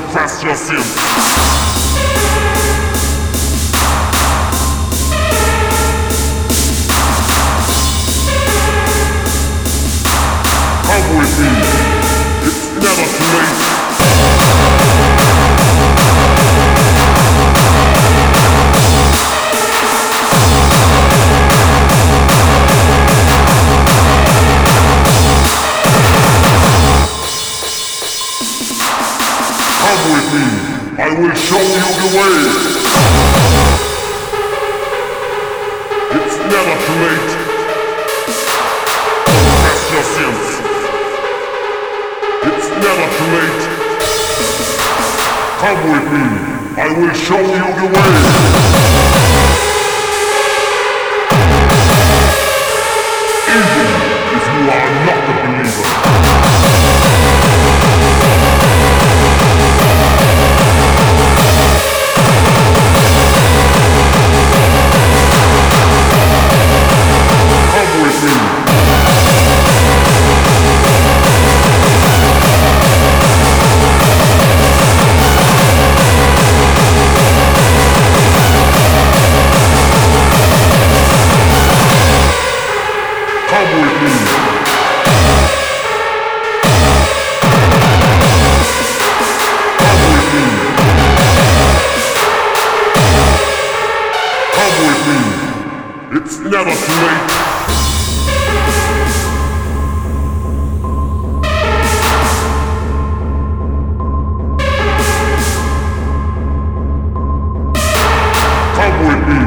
Confess your sins. Come with me. It's never too late. Come with me, I will show you the way. It's never too late. Confess your sins. It's never too late. Come with me, I will show you the way. Even if you are not a believer. It's never too late. Come with me.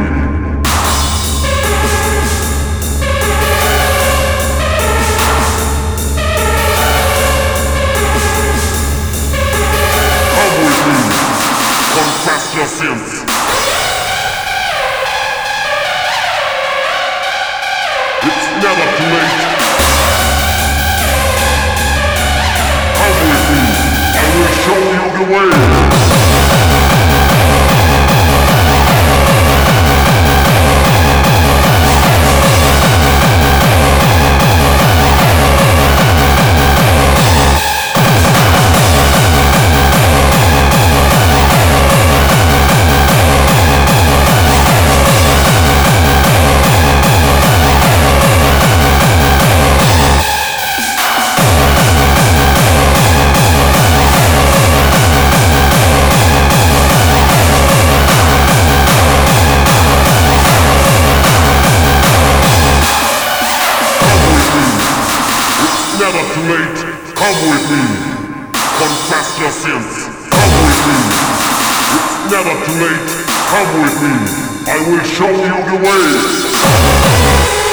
Come with me. Confess your sins. It's never too late. Come with me, I will show you the way. Never too late. Come with me. Confess your sins. Come with me. It's never too late. Come with me. I will show you the way.